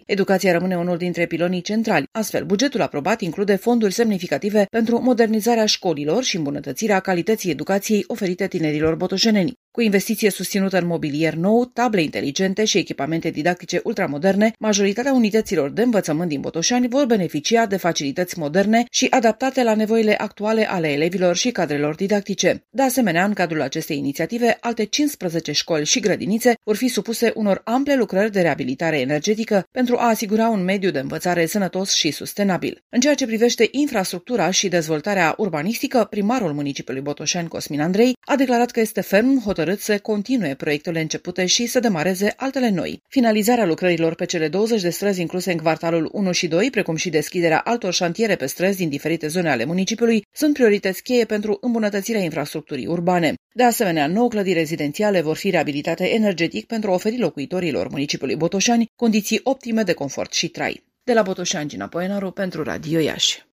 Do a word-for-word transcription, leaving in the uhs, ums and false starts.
Educația rămâne unul dintre pilonii centrali. Astfel, bugetul aprobat include fonduri semnificative pentru modernizarea școlilor și îmbunătățirea calității educației oferite tinerilor botoșeneni. Cu investiție susținută în mobilier nou, table inteligente și echipamente didactice ultramoderne, majoritatea unităților de învățământ din Botoșani vor beneficia de facilități moderne și adaptate la nevoile actuale ale elevilor și cadrelor didactice. De asemenea, în cadrul acestei inițiative, alte cincisprezece școli și grădinițe vor fi supuse unor ample lucrări de reabilitare energetică pentru a asigura un mediu de învățare sănătos și sustenabil. În ceea ce privește infrastructura și dezvoltarea urbanistică, primarul municipiului Botoșani, Cosmin Andrei, a declarat că este ferm hotărât să continue proiectele începute și să demareze altele noi. Finalizarea lucrărilor pe cele douăzeci de străzi incluse în Kvartalul unu și doi, precum și deschiderea altor șantiere pe străzi din diferite zone ale municipiului, sunt priorități cheie pentru îmbunătățirea infrastructurii urbane. De asemenea, nouă clădiri rezidențiale vor fi reabilitate energetic pentru a oferi locuitorilor municipiului Botoșani condiții optime de confort și trai. De la Botoșani, Gina Poenaru pentru Radio Iași.